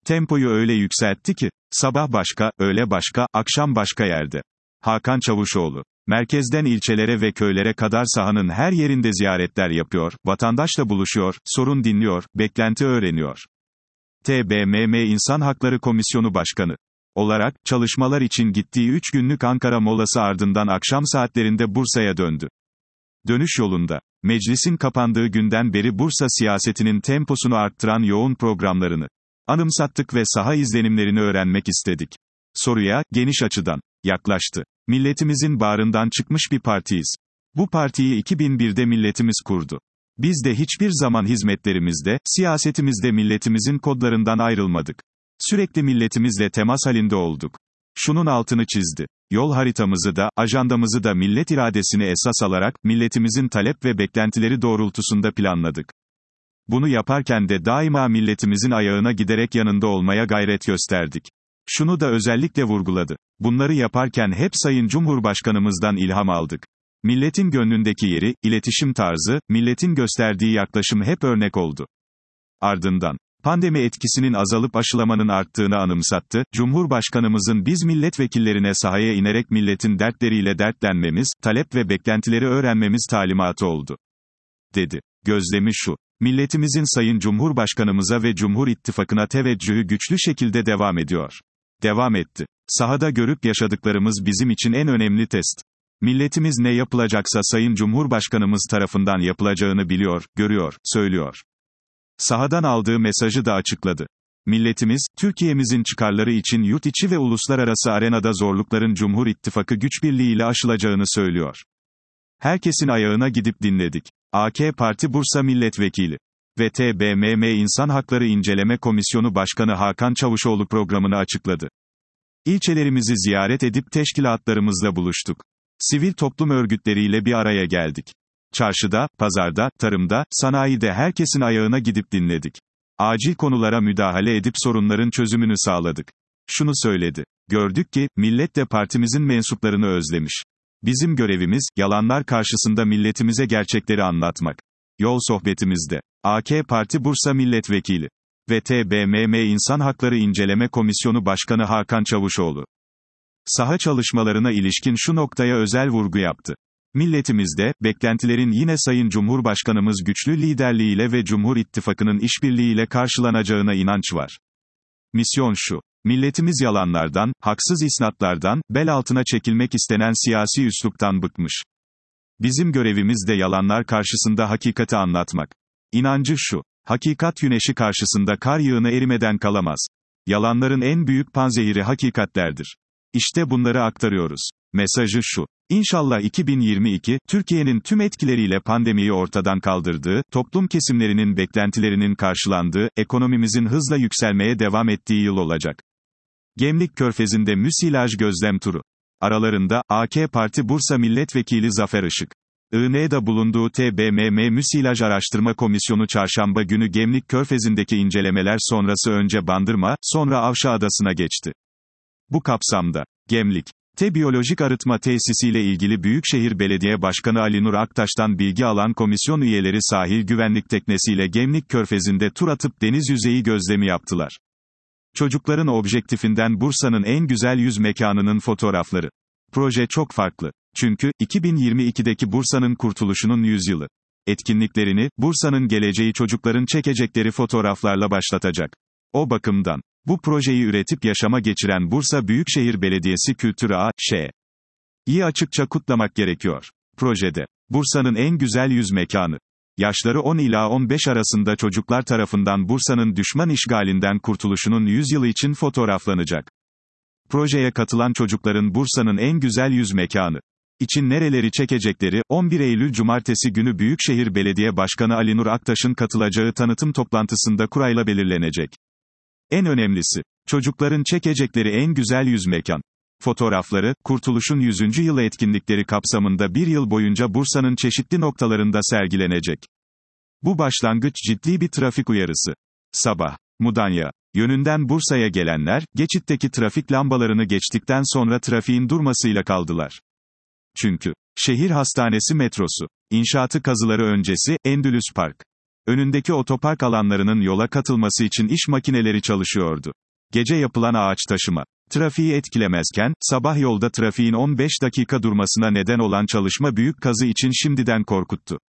Tempoyu öyle yükseltti ki, sabah başka, öğle başka, akşam başka yerde. Hakan Çavuşoğlu. Merkezden ilçelere ve köylere kadar sahanın her yerinde ziyaretler yapıyor, vatandaşla buluşuyor, sorun dinliyor, beklenti öğreniyor. TBMM İnsan Hakları Komisyonu Başkanı olarak, çalışmalar için gittiği 3 günlük Ankara molası ardından akşam saatlerinde Bursa'ya döndü. Dönüş yolunda, meclisin kapandığı günden beri Bursa siyasetinin temposunu arttıran yoğun programlarını anımsattık ve saha izlenimlerini öğrenmek istedik. Soruya, geniş açıdan yaklaştı. Milletimizin bağrından çıkmış bir partiyiz. Bu partiyi 2001'de milletimiz kurdu. Biz de hiçbir zaman hizmetlerimizde, siyasetimizde milletimizin kodlarından ayrılmadık. Sürekli milletimizle temas halinde olduk. Şunun altını çizdi. Yol haritamızı da, ajandamızı da millet iradesini esas alarak, milletimizin talep ve beklentileri doğrultusunda planladık. Bunu yaparken de daima milletimizin ayağına giderek yanında olmaya gayret gösterdik. Şunu da özellikle vurguladı. Bunları yaparken hep Sayın Cumhurbaşkanımızdan ilham aldık. Milletin gönlündeki yeri, iletişim tarzı, milletin gösterdiği yaklaşım hep örnek oldu. Ardından, pandemi etkisinin azalıp aşılamanın arttığını anımsattı, Cumhurbaşkanımızın biz milletvekillerine sahaya inerek milletin dertleriyle dertlenmemiz, talep ve beklentileri öğrenmemiz talimatı oldu. Dedi. Gözlemi şu. Milletimizin Sayın Cumhurbaşkanımıza ve Cumhur İttifakı'na teveccühü güçlü şekilde devam ediyor. Devam etti. Sahada görüp yaşadıklarımız bizim için en önemli test. Milletimiz ne yapılacaksa Sayın Cumhurbaşkanımız tarafından yapılacağını biliyor, görüyor, söylüyor. Sahadan aldığı mesajı da açıkladı. Milletimiz, Türkiye'mizin çıkarları için yurt içi ve uluslararası arenada zorlukların Cumhur İttifakı güç birliğiyle aşılacağını söylüyor. Herkesin ayağına gidip dinledik. AK Parti Bursa Milletvekili ve TBMM İnsan Hakları İnceleme Komisyonu Başkanı Hakan Çavuşoğlu programını açıkladı. İlçelerimizi ziyaret edip teşkilatlarımızla buluştuk. Sivil toplum örgütleriyle bir araya geldik. Çarşıda, pazarda, tarımda, sanayide herkesin ayağına gidip dinledik. Acil konulara müdahale edip sorunların çözümünü sağladık. Şunu söyledi. Gördük ki, millet de partimizin mensuplarını özlemiş. Bizim görevimiz, yalanlar karşısında milletimize gerçekleri anlatmak. Yol sohbetimizde, AK Parti Bursa Milletvekili ve TBMM İnsan Hakları İnceleme Komisyonu Başkanı Hakan Çavuşoğlu, saha çalışmalarına ilişkin şu noktaya özel vurgu yaptı. Milletimizde, beklentilerin yine Sayın Cumhurbaşkanımız güçlü liderliğiyle ve Cumhur İttifakı'nın işbirliğiyle karşılanacağına inanç var. Misyon şu. Milletimiz yalanlardan, haksız isnatlardan, bel altına çekilmek istenen siyasi üsluptan bıkmış. Bizim görevimiz de yalanlar karşısında hakikati anlatmak. İnancı şu. Hakikat güneşi karşısında kar yağını erimeden kalamaz. Yalanların en büyük panzehiri hakikatlerdir. İşte bunları aktarıyoruz. Mesajı şu. İnşallah 2022, Türkiye'nin tüm etkileriyle pandemiyi ortadan kaldırdığı, toplum kesimlerinin beklentilerinin karşılandığı, ekonomimizin hızla yükselmeye devam ettiği yıl olacak. Gemlik Körfezi'nde müsilaj gözlem turu. Aralarında, AK Parti Bursa Milletvekili Zafer Işık. INE'de bulunduğu TBMM Müsilaj Araştırma Komisyonu çarşamba günü Gemlik Körfezi'ndeki incelemeler sonrası önce Bandırma, sonra Avşa Adası'na geçti. Bu kapsamda, Gemlik Biyolojik Arıtma Tesisiyle ilgili Büyükşehir Belediye Başkanı Ali Nur Aktaş'tan bilgi alan komisyon üyeleri sahil güvenlik teknesiyle Gemlik Körfezi'nde tur atıp deniz yüzeyi gözlemi yaptılar. Çocukların objektifinden Bursa'nın en güzel yüz mekanının fotoğrafları. Proje çok farklı. Çünkü, 2022'deki Bursa'nın kurtuluşunun 100 yılı. Etkinliklerini, Bursa'nın geleceği çocukların çekecekleri fotoğraflarla başlatacak. O bakımdan, bu projeyi üretip yaşama geçiren Bursa Büyükşehir Belediyesi Kültür A.Ş.'yi açıkça kutlamak gerekiyor. Projede, Bursa'nın en güzel yüz mekanı. Yaşları 10 ila 15 arasında çocuklar tarafından Bursa'nın düşman işgalinden kurtuluşunun 100 yılı için fotoğraflanacak. Projeye katılan çocukların Bursa'nın en güzel yüz mekanı için nereleri çekecekleri, 11 Eylül Cumartesi günü Büyükşehir Belediye Başkanı Ali Nur Aktaş'ın katılacağı tanıtım toplantısında kurayla belirlenecek. En önemlisi, çocukların çekecekleri en güzel yüz mekan fotoğrafları, Kurtuluş'un 100. yılı etkinlikleri kapsamında bir yıl boyunca Bursa'nın çeşitli noktalarında sergilenecek. Bu başlangıç ciddi bir trafik uyarısı. Sabah, Mudanya yönünden Bursa'ya gelenler, geçitteki trafik lambalarını geçtikten sonra trafiğin durmasıyla kaldılar. Çünkü, şehir hastanesi metrosu, inşaatı kazıları öncesi, Endülüs Park Önündeki otopark alanlarının yola katılması için iş makineleri çalışıyordu. Gece yapılan ağaç taşıma. Trafiği etkilemezken, sabah yolda trafiğin 15 dakika durmasına neden olan çalışma büyük kazı için şimdiden korkuttu.